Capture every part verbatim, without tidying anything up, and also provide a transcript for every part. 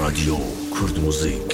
رادیو کورد موزیک.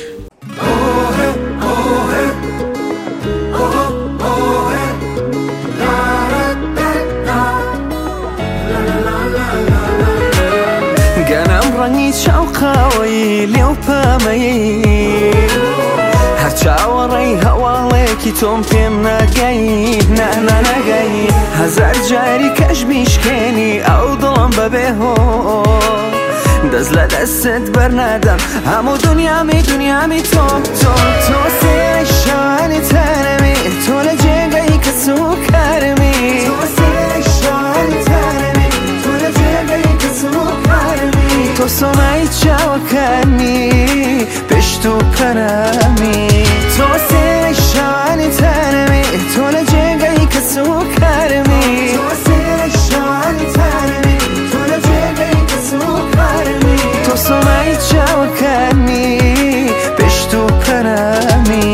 گەنم ڕەنگی چاوقاوەی لێو پەمەیی هەر چاوەڕێی هەواڵێکی تۆم پێم ناگەی نانا ناگەی هەزار جاری کەش میشکێنی ئەو دڵم بەبێ هۆ دەست لە دەستت بەرنادەم هەموو دنیامی دنیامی تۆ تۆ تۆ سێرەی شانی تەنەمی تۆ لە جێگەی کەس و کارمی تۆ سێرەی شانی تەنەمی تۆ لە جێگەی کەس و کارمی تۆ سۆمای چاوەکانی پشت و پەنامی تۆ سێرەی شانی تەنەمی تۆ لە جێگەی کەس و کارمی تۆ سێرەی شانی تەنەمی تۆ لە جێگەی کەس و کارمی تۆ سۆمای چاوەکانی پشت و پەنامی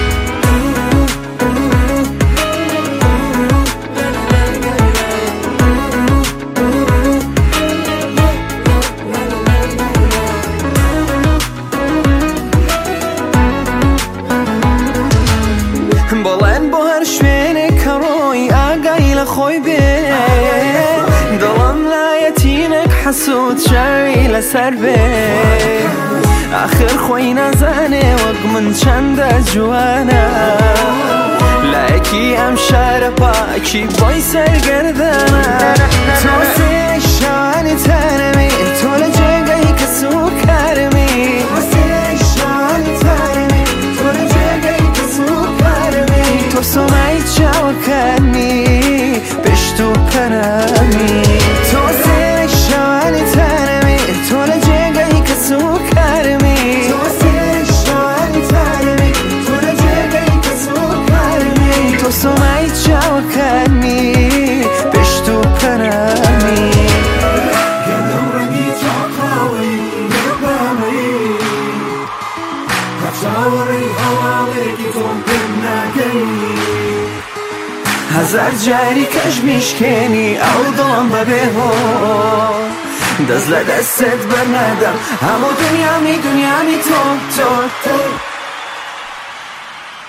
بەڵێن بۆ هەر شوێنێک کە ڕۆی ئاگای لە خۆی بێ دڵم لایەتینێک حەسوود شاوی لەسەر بێ ئاخر خۆی نازانێ وەک من چەندە جوانە لایەکی ئەم شارە پاکی بۆی سەرگەردانە تۆ سێرەی شانی تەنەمی تۆ لە جێگەی کەس و کارمی تۆ سێرەی شانی تەنەمی تۆ لە جێگەی کەس و کارمی تۆ سۆمای چاوەکانی پشت و پەنامی تۆ سێرەی شانی تەنەمی تۆ لە جێگەی کەس و کارمی تۆ سێرەی شانی تەنەمی تۆ لە جێگەی کەس و کارمی تۆ سۆمای چاوەکانی پشت و پەنامی گەنم ڕەنگی چاوقاوەی لێو پەمەیی هەر چاوەڕێی هەواڵێکی تۆم پێم ناگەی هەزار جاری کەش میشکێنی ئەو دڵم بەبێ هۆ دەست لە دەستت بەرنادەم هەموو دنیامی دنیامی تۆ تۆ تۆ